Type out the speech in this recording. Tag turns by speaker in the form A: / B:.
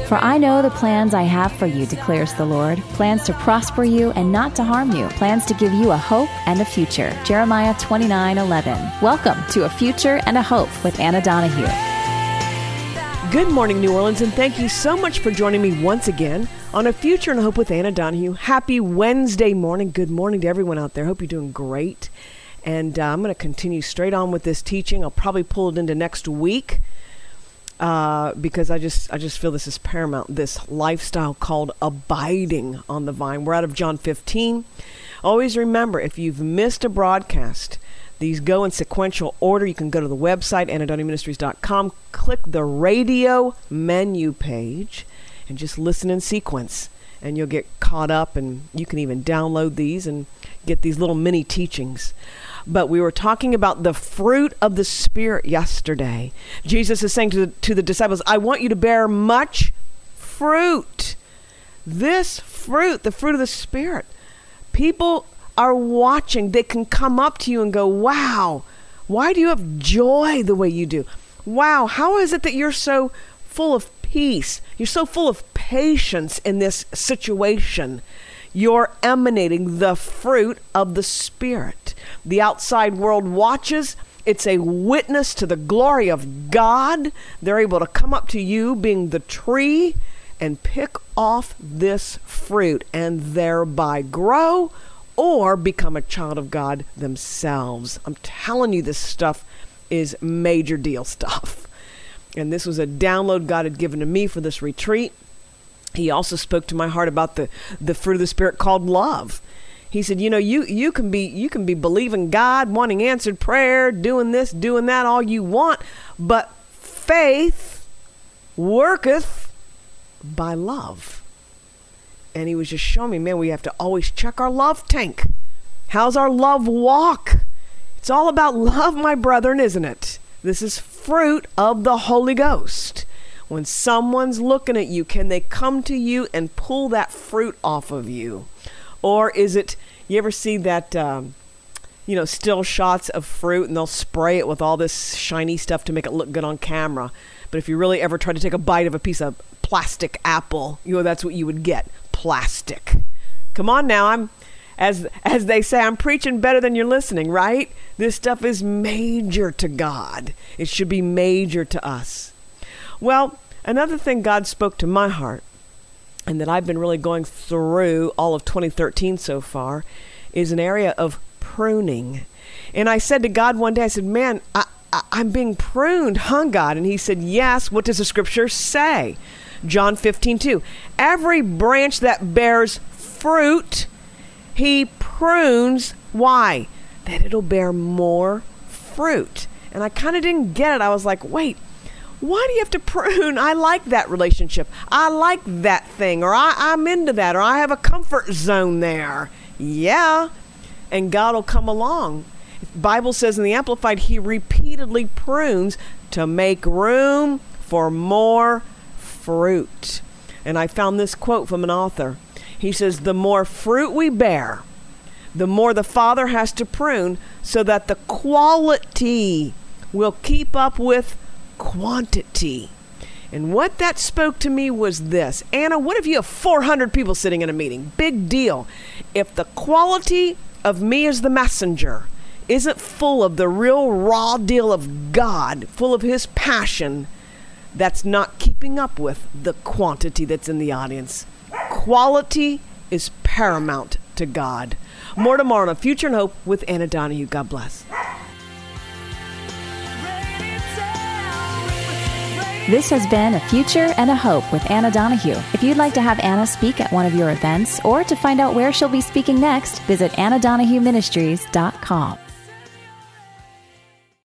A: For I know the plans I have for you, declares the Lord, plans to prosper you and not to harm you, plans to give you a hope and a future. Jeremiah 29:11. Welcome to A Future and a Hope with Anna Donahue.
B: Good morning, New Orleans, and thank you so much for joining me once again on A Future and a Hope with Anna Donahue. Happy Wednesday morning. Good morning to everyone out there. Hope you're doing great. And I'm going to continue straight on with this teaching. I'll probably pull it into next week because I just feel this is paramount, this lifestyle called abiding on the vine. We're out of John 15. Always remember, if you've missed a broadcast, these go in sequential order. You can go to the website, AnnaDonahue.com, click the radio menu page, and just listen in sequence. And you'll get caught up, and you can even download these and get these little mini teachings. But we were talking about the fruit of the Spirit yesterday. Jesus is saying to the disciples, I want you to bear much fruit. This fruit, the fruit of the Spirit. People are watching. They can come up to you and go, wow, why do you have joy the way you do? Wow, how is it that you're so full of peace? You're so full of patience in this situation. You're emanating the fruit of the Spirit. The outside world watches. It's a witness to the glory of God. They're able to come up to you, being the tree, and pick off this fruit and thereby grow or become a child of God themselves. I'm telling you, this stuff is major deal stuff. And this was a download God had given to me for this retreat. He also spoke to my heart about the fruit of the Spirit called love. He said, you know, you can be believing God, wanting answered prayer, doing this, doing that, all you want, but faith worketh by love. And he was just showing me, man, we have to always check our love tank. How's our love walk? It's all about love, my brethren, isn't it? This is fruit of the Holy Ghost. When someone's looking at you, can they come to you and pull that fruit off of you? Or is it, you ever see that, still shots of fruit and they'll spray it with all this shiny stuff to make it look good on camera. But if you really ever try to take a bite of a piece of plastic apple, that's what you would get. Plastic. Come on now, as they say, I'm preaching better than you're listening, right? This stuff is major to God. It should be major to us. Well, another thing God spoke to my heart, and that I've been really going through all of 2013 so far, is an area of pruning. And I said to God one day, I said, man, I'm being pruned, huh, God? And he said, yes. What does the scripture say? John 15:2. Every branch that bears fruit, he prunes. Why? That it'll bear more fruit. And I kind of didn't get it. I was like, wait, why do you have to prune? I like that relationship. I like that thing, or I'm into that, or I have a comfort zone there. Yeah. And God will come along. The Bible says in the Amplified, he repeatedly prunes to make room for more fruit. And I found this quote from an author. He says, the more fruit we bear, the more the Father has to prune so that the quality will keep up with quantity. And what that spoke to me was this. Anna, what if you have 400 people sitting in a meeting? Big deal. If the quality of me as the messenger isn't full of the real raw deal of God, full of his passion, that's not keeping up with the quantity that's in the audience. Quality is paramount to God. More tomorrow on A Future and Hope with Anna Donahue. God bless.
A: This has been A Future and a Hope with Anna Donahue. If you'd like to have Anna speak at one of your events or to find out where she'll be speaking next, visit AnnaDonahueMinistries.com.